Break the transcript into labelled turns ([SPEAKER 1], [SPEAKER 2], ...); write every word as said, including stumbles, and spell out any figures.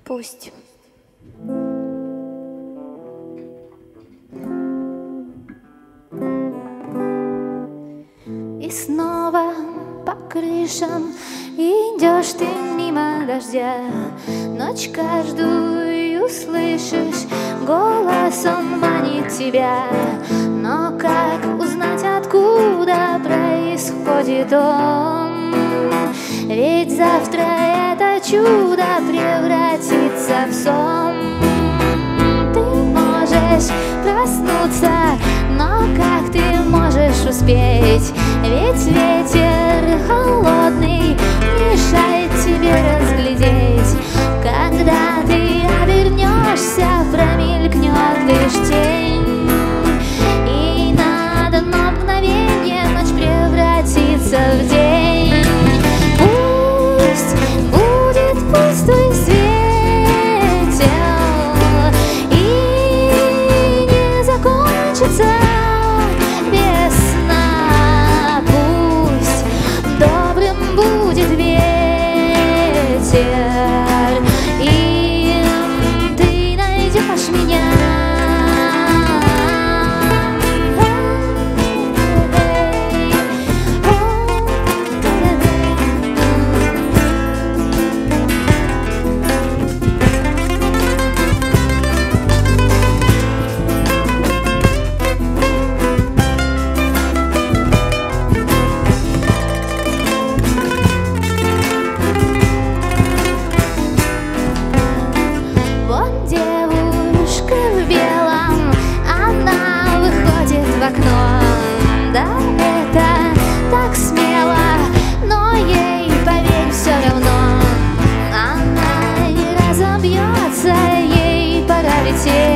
[SPEAKER 1] Пусть. И снова по крышам идешь ты мимо дождя. Ночь каждую слышишь, голос он манит тебя. Но как узнать, откуда происходит он? Ведь завтра это чудо превратится в сон. Ты можешь проснуться, но как ты можешь успеть? Ведь ветер холодный мешает тебе разглядеть. Когда ты обернешься, промелькнет лишь тень, и на одно мгновение ночь превратится в день. Пусть будет пустой светел и не закончится весна. Пусть добрым будет ветер, и ты найдешь меня. Да, это так смело, но ей, поверь, все равно. Она не разобьется, ей пора лететь.